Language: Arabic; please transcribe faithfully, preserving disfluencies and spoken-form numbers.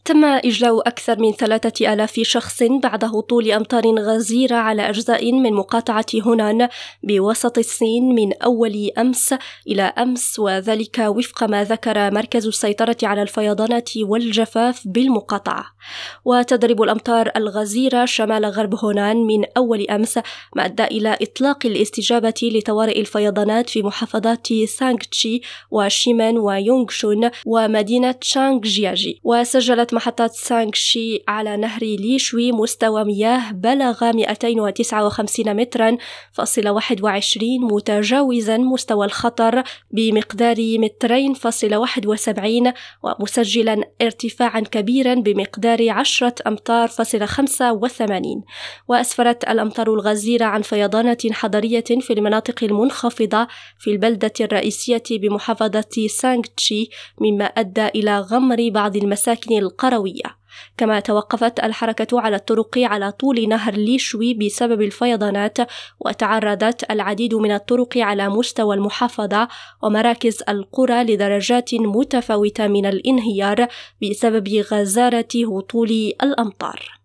تم إجلاء أكثر من ثلاثة آلاف شخص بعد هطول أمطار غزيرة على أجزاء من مقاطعة هونان بوسط الصين من أول أمس إلى أمس، وذلك وفق ما ذكر مركز السيطرة على الفيضانات والجفاف بالمقاطعة. وتضرب الأمطار الغزيرة شمال غرب هونان من أول أمس، ما أدى إلى إطلاق الاستجابة لطوارئ الفيضانات في محافظات سانغتشي وشيمان ويونغشون ومدينة شانغجياجي. وسجلت محطة سانغشي على نهر ليشوي مستوى مياه بلغ مئتين وتسعة وخمسين مترا فاصل واحد وعشرين، متجاوزا مستوى الخطر بمقدار مترين فاصل واحد وسبعين، ومسجلا ارتفاعا كبيرا بمقدار عشرة أمتار فاصل خمسة وثمانين. وأسفرت الأمطار الغزيرة عن فيضانات حضرية في المناطق المنخفضة في البلدة الرئيسية بمحافظة سانغتشي، مما أدى إلى غمر بعض المساكن القروية. كما توقفت الحركة على الطرق على طول نهر ليشوي بسبب الفيضانات، وتعرضت العديد من الطرق على مستوى المحافظة ومراكز القرى لدرجات متفاوتة من الانهيار بسبب غزارة هطول الأمطار.